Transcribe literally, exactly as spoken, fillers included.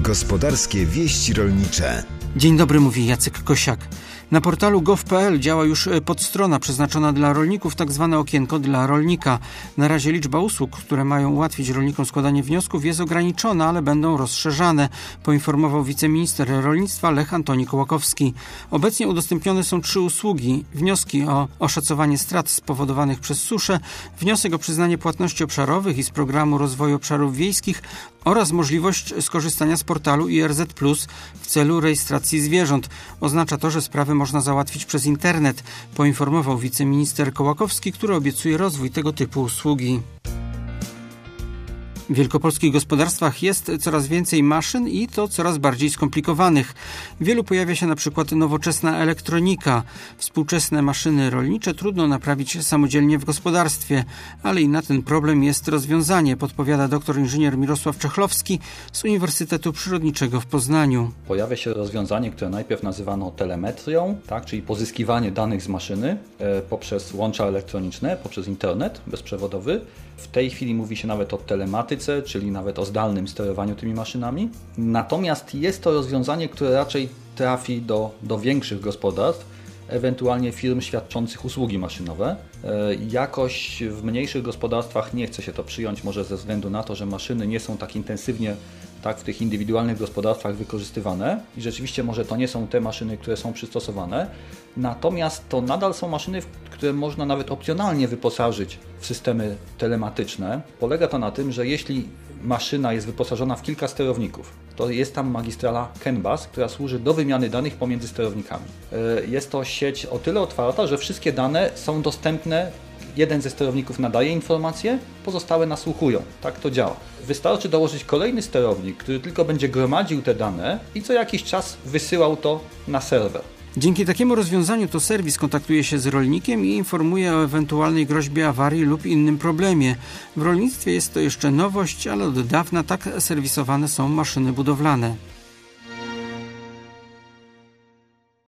Gospodarskie wieści rolnicze. Dzień dobry, mówi Jacek Kosiak. Na portalu gov kropka pe el działa już podstrona przeznaczona dla rolników, tak zwane okienko dla rolnika. Na razie liczba usług, które mają ułatwić rolnikom składanie wniosków, jest ograniczona, ale będą rozszerzane, poinformował wiceminister rolnictwa Lech Antoni Kołakowski. Obecnie udostępnione są trzy usługi. Wnioski o oszacowanie strat spowodowanych przez suszę, wniosek o przyznanie płatności obszarowych i z Programu Rozwoju Obszarów Wiejskich oraz możliwość skorzystania z portalu I R Z plus w celu rejestracji zwierząt. Oznacza to, że sprawy można załatwić przez internet, poinformował wiceminister Kołakowski, który obiecuje rozwój tego typu usługi. W wielkopolskich gospodarstwach jest coraz więcej maszyn i to coraz bardziej skomplikowanych. W wielu pojawia się na przykład nowoczesna elektronika. Współczesne maszyny rolnicze trudno naprawić samodzielnie w gospodarstwie, ale i na ten problem jest rozwiązanie, podpowiada doktor inżynier Mirosław Czechlowski z Uniwersytetu Przyrodniczego w Poznaniu. Pojawia się rozwiązanie, które najpierw nazywano telemetrią, tak, czyli pozyskiwanie danych z maszyny e, poprzez łącza elektroniczne, poprzez internet bezprzewodowy. W tej chwili mówi się nawet o telematyce, czyli nawet o zdalnym sterowaniu tymi maszynami. Natomiast jest to rozwiązanie, które raczej trafi do, do większych gospodarstw, ewentualnie firm świadczących usługi maszynowe. Jakoś w mniejszych gospodarstwach nie chce się to przyjąć, może ze względu na to, że maszyny nie są tak intensywnie tak w tych indywidualnych gospodarstwach wykorzystywane i rzeczywiście może to nie są te maszyny, które są przystosowane, natomiast to nadal są maszyny, które można nawet opcjonalnie wyposażyć w systemy telematyczne. Polega to na tym, że jeśli maszyna jest wyposażona w kilka sterowników, to jest tam magistrala CAN bus, która służy do wymiany danych pomiędzy sterownikami. Jest to sieć o tyle otwarta, że wszystkie dane są dostępne. Jeden ze sterowników nadaje informacje, pozostałe nasłuchują. Tak to działa. Wystarczy dołożyć kolejny sterownik, który tylko będzie gromadził te dane i co jakiś czas wysyłał to na serwer. Dzięki takiemu rozwiązaniu to serwis kontaktuje się z rolnikiem i informuje o ewentualnej groźbie awarii lub innym problemie. W rolnictwie jest to jeszcze nowość, ale od dawna tak serwisowane są maszyny budowlane.